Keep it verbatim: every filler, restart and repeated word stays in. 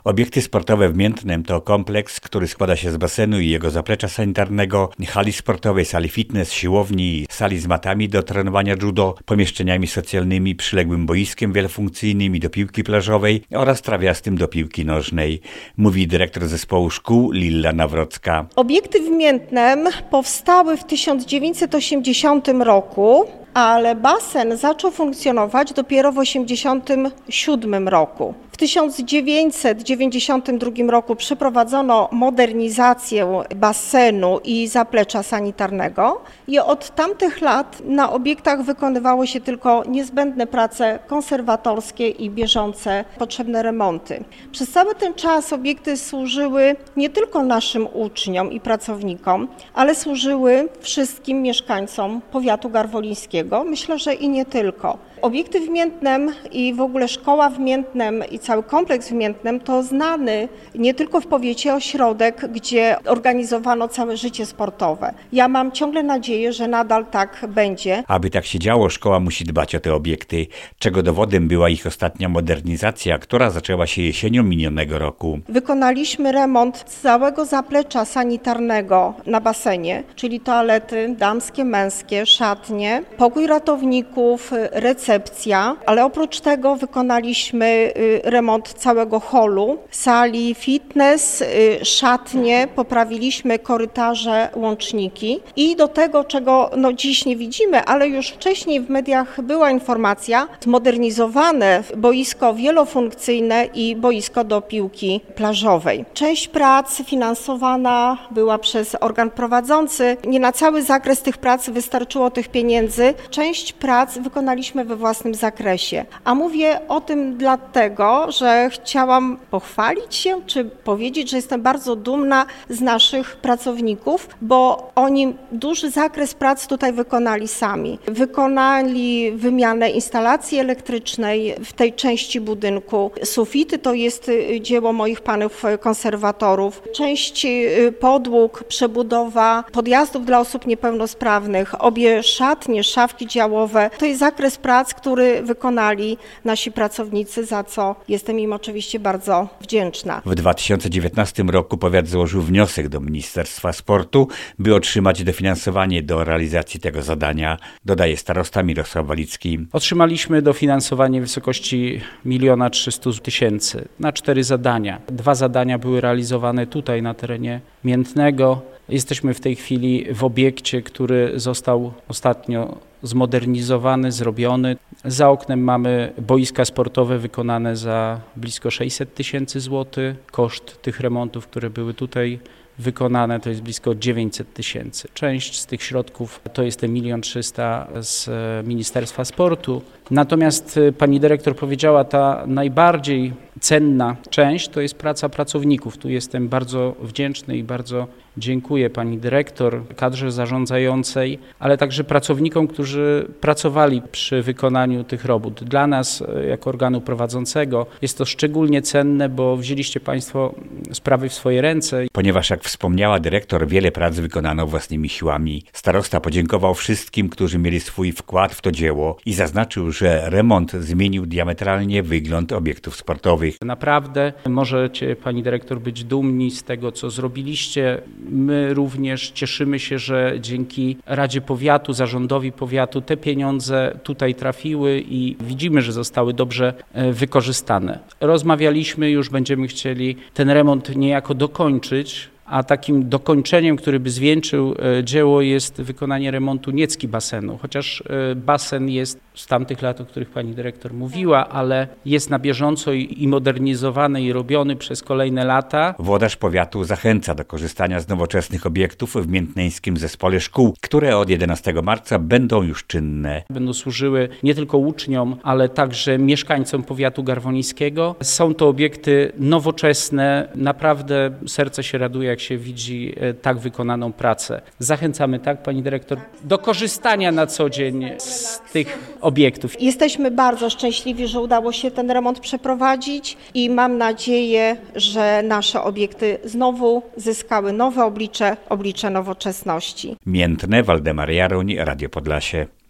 Obiekty sportowe w Miętnem to kompleks, który składa się z basenu i jego zaplecza sanitarnego, hali sportowej, sali fitness, siłowni, sali z matami do trenowania judo, pomieszczeniami socjalnymi, przyległym boiskiem wielofunkcyjnym i do piłki plażowej oraz trawiastym do piłki nożnej, mówi dyrektor zespołu szkół Lilla Nawrocka. Obiekty w Miętnem powstały w tysiąc dziewięćset osiemdziesiątym roku, ale basen zaczął funkcjonować dopiero w osiemdziesiątym siódmym roku. W tysiąc dziewięćset dziewięćdziesiątym drugim roku przeprowadzono modernizację basenu i zaplecza sanitarnego i od tamtych lat na obiektach wykonywało się tylko niezbędne prace konserwatorskie i bieżące potrzebne remonty. Przez cały ten czas obiekty służyły nie tylko naszym uczniom i pracownikom, ale służyły wszystkim mieszkańcom powiatu garwolińskiego. Myślę, że i nie tylko. Obiekty w Miętnem i w ogóle szkoła w Miętnem i cały kompleks w Miętnem to znany nie tylko w powiecie ośrodek, gdzie organizowano całe życie sportowe. Ja mam ciągle nadzieję, że nadal tak będzie. Aby tak się działo, szkoła musi dbać o te obiekty, czego dowodem była ich ostatnia modernizacja, która zaczęła się jesienią minionego roku. Wykonaliśmy remont całego zaplecza sanitarnego na basenie, czyli toalety damskie, męskie, szatnie, pokój ratowników, recepcja, ale oprócz tego wykonaliśmy remont całego holu, sali fitness, szatnie, poprawiliśmy korytarze, łączniki i do tego, czego no dziś nie widzimy, ale już wcześniej w mediach była informacja, zmodernizowane boisko wielofunkcyjne i boisko do piłki plażowej. Część prac finansowana była przez organ prowadzący. Nie na cały zakres tych prac wystarczyło tych pieniędzy. Część prac wykonaliśmy we własnym zakresie. A mówię o tym dlatego, że chciałam pochwalić się, czy powiedzieć, że jestem bardzo dumna z naszych pracowników, bo oni duży zakres prac tutaj wykonali sami. Wykonali wymianę instalacji elektrycznej w tej części budynku. Sufity to jest dzieło moich panów konserwatorów. Część podłóg, przebudowa podjazdów dla osób niepełnosprawnych, obie szatnie, szafki działowe. To jest zakres prac, który wykonali nasi pracownicy, za co jestem im oczywiście bardzo wdzięczna. W dwa tysiące dziewiętnastym roku powiat złożył wniosek do Ministerstwa Sportu, by otrzymać dofinansowanie do realizacji tego zadania, dodaje starosta Mirosław Walicki. Otrzymaliśmy dofinansowanie w wysokości miliona trzysta tysięcy na cztery zadania. Dwa zadania były realizowane tutaj na terenie Miętnego. Jesteśmy w tej chwili w obiekcie, który został ostatnio zmodernizowany, zrobiony. Za oknem mamy boiska sportowe wykonane za blisko sześćset tysięcy złotych. Koszt tych remontów, które były tutaj wykonane, to jest blisko dziewięćset tysięcy. Część z tych środków to jest te milion trzysta z Ministerstwa Sportu. Natomiast pani dyrektor powiedziała, ta najbardziej cenna część to jest praca pracowników. Tu jestem bardzo wdzięczny i bardzo dziękuję pani dyrektor, kadrze zarządzającej, ale także pracownikom, którzy pracowali przy wykonaniu tych robót. Dla nas, jako organu prowadzącego, jest to szczególnie cenne, bo wzięliście państwo sprawy w swoje ręce. Ponieważ, jak wspomniała dyrektor, wiele prac wykonano własnymi siłami. Starosta podziękował wszystkim, którzy mieli swój wkład w to dzieło i zaznaczył, że remont zmienił diametralnie wygląd obiektów sportowych. Naprawdę możecie, pani dyrektor, być dumni z tego, co zrobiliście. My również cieszymy się, że dzięki Radzie Powiatu, zarządowi powiatu te pieniądze tutaj trafiły i widzimy, że zostały dobrze wykorzystane. Rozmawialiśmy, już będziemy chcieli ten remont niejako dokończyć, a takim dokończeniem, który by zwieńczył dzieło, jest wykonanie remontu niecki basenu. Chociaż basen jest z tamtych lat, o których pani dyrektor mówiła, ale jest na bieżąco i modernizowany i robiony przez kolejne lata. Włodarz powiatu zachęca do korzystania z nowoczesnych obiektów w miętneńskim zespole szkół, które od jedenastego marca będą już czynne. Będą służyły nie tylko uczniom, ale także mieszkańcom powiatu garwolińskiego. Są to obiekty nowoczesne. Naprawdę serce się raduje, jak się widzi tak wykonaną pracę. Zachęcamy, tak, pani dyrektor, do korzystania na co dzień z tych obiektów. Jesteśmy bardzo szczęśliwi, że udało się ten remont przeprowadzić i mam nadzieję, że nasze obiekty znowu zyskały nowe oblicze, oblicze nowoczesności. Miętne, Waldemar Jaroń, Radio Podlasie.